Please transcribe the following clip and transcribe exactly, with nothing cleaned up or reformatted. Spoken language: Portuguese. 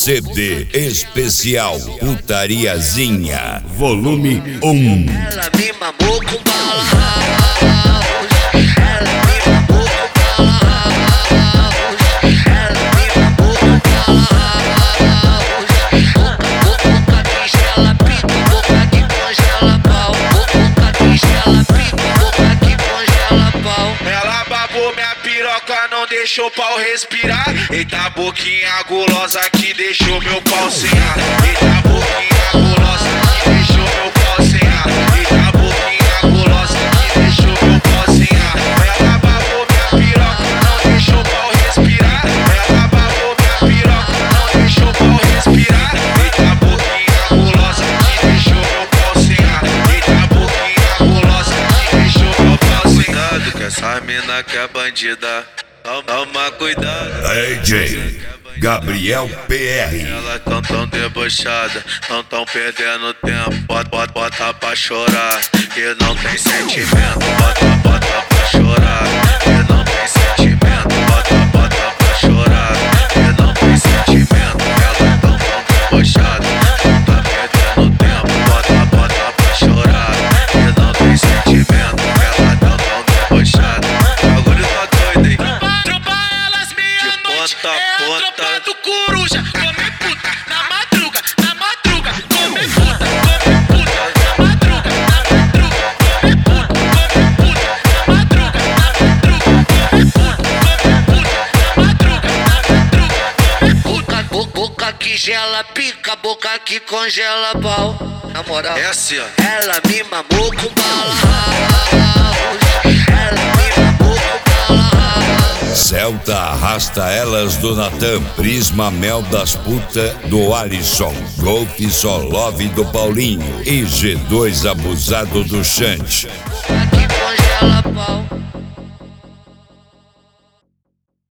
C D especial Putariazinha, volume um. Ela me mamou com bala house. Ela me mamou com bala house. Ela me mamou com bala house. Boca que gela pica, boca que congela pau. Boca que gela pica, boca que congela pau. Ela babou minha piroca, não deixou o pau respirar. Eita boquinha gulosa que deixou meu pau sem ar. Eita boquinha gulosa que deixou meu pau sem ar. Eita boquinha gulosa que deixou meu pau sem ar. Ela babou minha piroca, não deixou o pau respirar. Ela babou minha piroca, não deixou o pau respirar. Eita boquinha gulosa que deixou meu pau sem ar. Eita boquinha gulosa que deixou meu pau sem ar. Cuidado que essa mina que é bandida. Toma cuidado. D J Gabriel P R. Elas tão tão debochada, não tão perdendo tempo. Bota, bota, bota pra chorar, que não tem sentimento. Bota, bota pra chorar, que não tem sentimento. Bota, bota pra chorar, que não tem sentimento. Elas tão tão debochada, não tá perdendo tempo. Bota, bota pra chorar, que não tem sentimento. Elas tão tão debochada, o bagulho tá doido, hein? Ponta a ponta do coruja, come puta, na madruga, na madruga, come puta, come puta, na madruga, na madruga, come puta, come puta, na madruga, na madruga, come puta, come puta, na madruga, na madruga, come puta. Boca que gela pica, boca que congela pau. Na moral, é assim, ó. Ela me mamou com bala house. Ela me mamou com bala house. Celta arrasta elas do Natan, Prisma Mel das Puta do Alisson, Golf Só Love do Paulinho e G dois Abusado do Chante. Boca que congela pau.